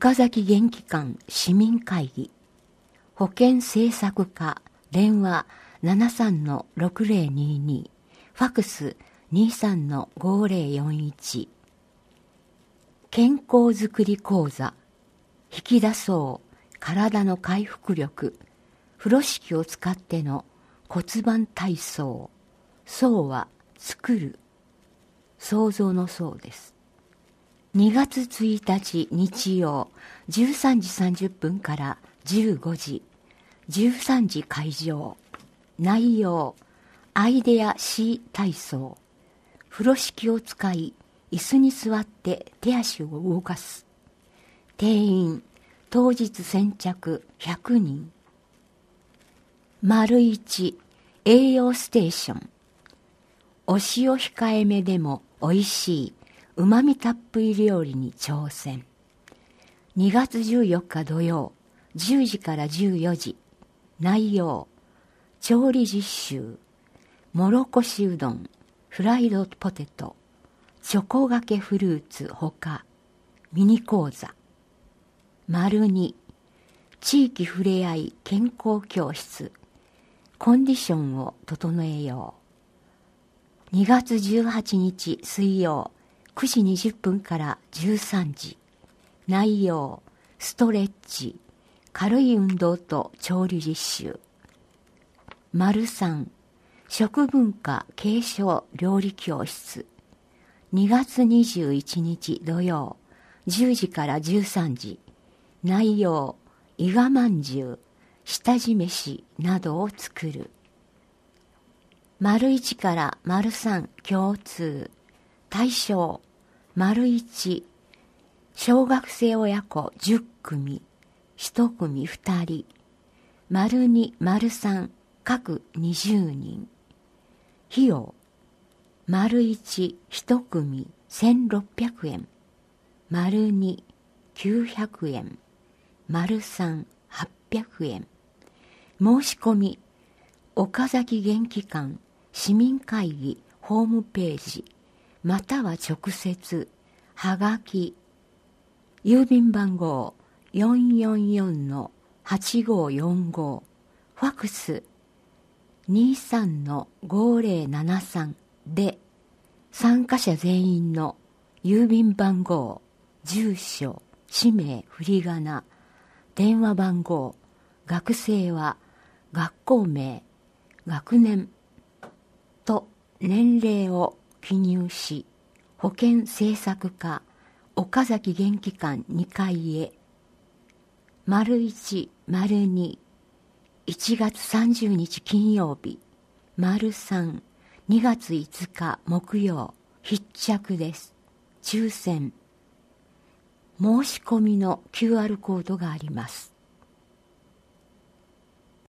岡崎元気館市民会議、保健政策課電話 73-6022、ファクス 23-5041。健康づくり講座、引き出そう体の回復力、風呂敷を使っての骨盤体操。そうは作る、創造のそうです。2月1日日曜13時30分から15時、13時会場。内容、アイデア C 体操。風呂敷を使い、椅子に座って手足を動かす。定員、当日先着100人。1、栄養ステーション。お塩控えめでも美味しい、旨味たっぷり料理に挑戦。2月14日土曜、10時から14時。内容、調理実習、もろこしうどん、フライドポテト、チョコがけフルーツほか、ミニ講座。2、地域ふれあい健康教室、コンディションを整えよう。2月18日水曜、9時20分から13時。内容、ストレッチ、軽い運動と調理実習。3、食文化継承料理教室。2月21日土曜、10時から13時。内容、伊賀まんじゅう、下地飯などを作る。1から3共通。対象、1、小学生親子10組、1組2人。2、3、各20人。費用、1、1組1600円。2、900円。3、800円。申し込み、岡崎元気館市民会議ホームページ、または直接、はがき、郵便番号 444-8545、ファクス 23-5073 で、参加者全員の郵便番号、住所、氏名、振り仮名、電話番号、学生は学校名、学年と年齢を記入し、保健政策課岡崎元気館2階へ。1、2、1月30日金曜日。3、2月5日木曜、必着です。抽選。申し込みの QR コードがあります。